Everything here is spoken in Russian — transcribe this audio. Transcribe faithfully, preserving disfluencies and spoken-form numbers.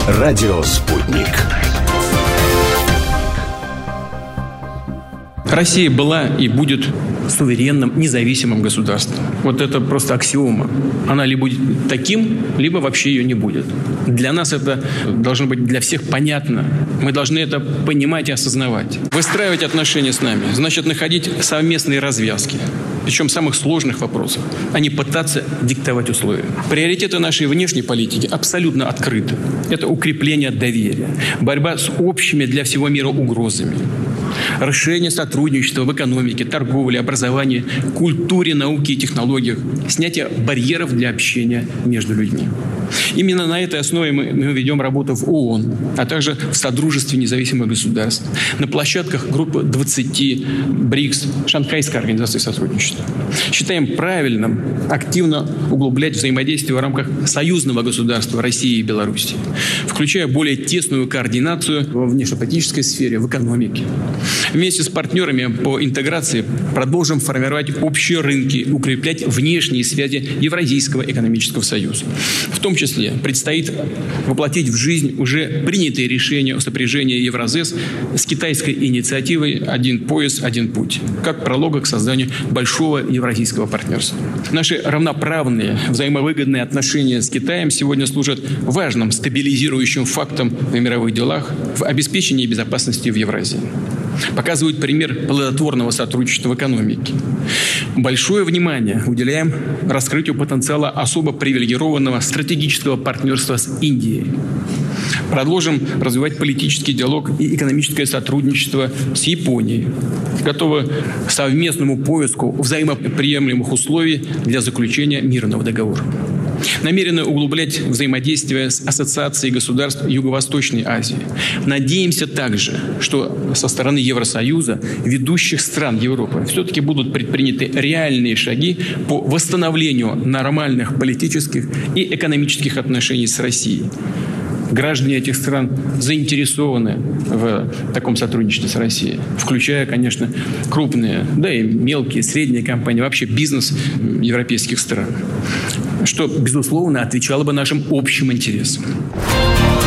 Радио «Спутник». Россия была и будет суверенным, независимым государством. Вот это просто аксиома. Она либо будет таким, либо вообще ее не будет. Для нас это должно быть для всех понятно. Мы должны это понимать и осознавать. Выстраивать отношения с нами значит находить совместные развязки. Причем в самых сложных вопросах, а не пытаться диктовать условия. Приоритеты нашей внешней политики абсолютно открыты. Это укрепление доверия, борьба с общими для всего мира угрозами, расширение сотрудничества в экономике, торговле, образовании, культуре, науке и технологиях, снятие барьеров для общения между людьми. Именно на этой основе мы, мы ведем работу в ООН, а также в Содружестве независимых государств, на площадках группы двадцати, БРИКС, Шанхайской организации сотрудничества. Считаем правильным активно углублять взаимодействие в рамках союзного государства России и Беларуси, включая более тесную координацию во внешнеполитической сфере, в экономике. Вместе с партнерами по интеграции продолжим формировать общие рынки, укреплять внешние связи Евразийского экономического союза. В том числе предстоит воплотить в жизнь уже принятые решения о сопряжении Евразес с китайской инициативой «Один пояс, один путь», как пролога к созданию большого евразийского партнерства. Наши равноправные, взаимовыгодные отношения с Китаем сегодня служат важным стабилизирующим фактом в мировых делах, в обеспечении безопасности в Евразии. Показывают пример плодотворного сотрудничества в экономике. Большое внимание уделяем раскрытию потенциала особо привилегированного стратегического партнерства с Индией. Продолжим развивать политический диалог и экономическое сотрудничество с Японией. Готовы к совместному поиску взаимоприемлемых условий для заключения мирного договора. Намерены углублять взаимодействие с Ассоциацией государств Юго-Восточной Азии. Надеемся также, что со стороны Евросоюза, ведущих стран Европы, все-таки будут предприняты реальные шаги по восстановлению нормальных политических и экономических отношений с Россией. Граждане этих стран заинтересованы в таком сотрудничестве с Россией, включая, конечно, крупные, да и мелкие, средние компании, вообще бизнес европейских стран, что, безусловно, отвечало бы нашим общим интересам.